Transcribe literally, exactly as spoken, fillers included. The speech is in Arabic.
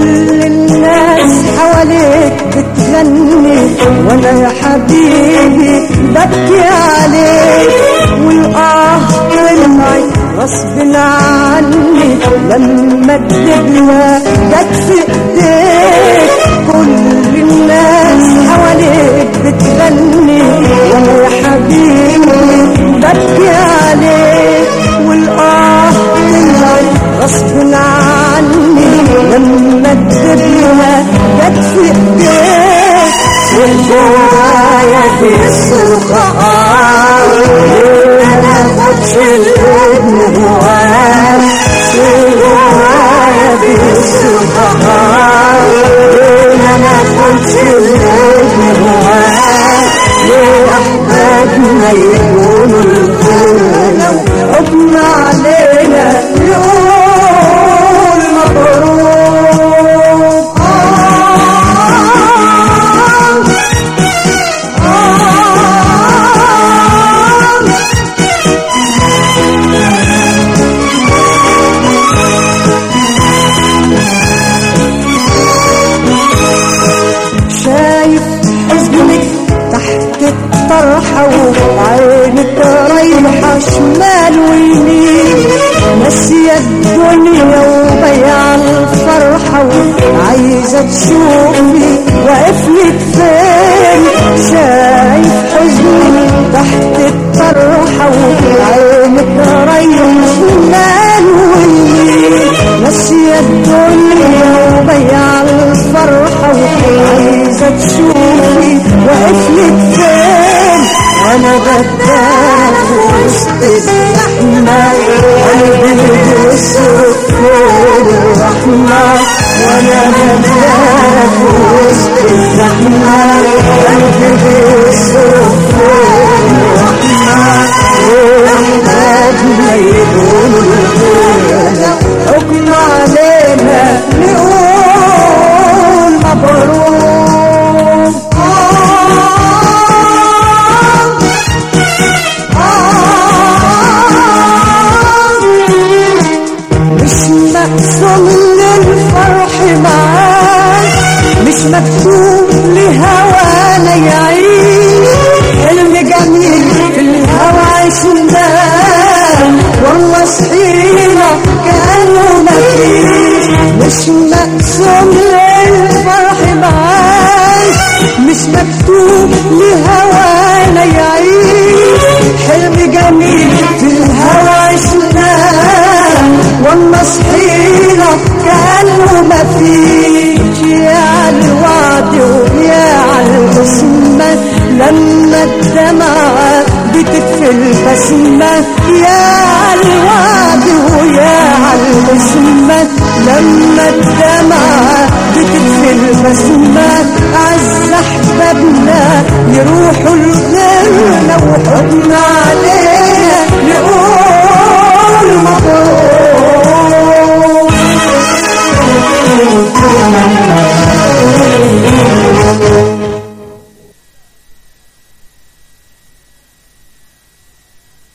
كل الناس حواليك بتغني وانا يا حبيبي ببكي عليك، والآه طلعت غصب عني لما الدبلة جت في ايديك. كل الناس حواليك بتغني وانا يا حبيبي ببكي عليك، والآه طلعت غصب عني لما الدبلة جت في ايديك. والجوايا بيصرخ انا خدش الابن هواك، والجوايا بيصرخ انا خدش الابن هواك. ليه احبابنا يكونوا الكل حكم علينا يقول مبروك. الطرحة وعينك رايحة شمال ويمين، ناسية الدنيا وبيع الفرحة وعايزة تشوفي واقفلك فين. شايف حزني تحت الطرحة وعينك رايحة شمال ويمين، ناسية الدنيا وبيع الفرحة وعايزة تشوفي واقفلك فين. أنا بداك وسط الزحمة قلبي بيصرخ فين الرحمة، وأنا بداك وسط الزحمة قلبي بيصرخ فين الرحمة. وأحبابنا يقولوا الكل حكم علينا نقول مبروك. مقسوم للفرح معاك، مش مكتوب لهوانا يعيش، حلم جميل في الهوى عشناه والله صحينا كأنه مفيش. مش مقسوم للفرح معاك، مش مكتوب لهوانا يعيش، حلم جميل في الهوى عشناه والله صحينا كأنه مفيش. يا عالوعد ويا عالبسمة لما الدمعة بتطفي البسمة، يا عالوعد ويا عالبسمة لما الدمعة بتطفي البسمة. أعز أحبابنا يروحوا لغيرنا وحضن علينا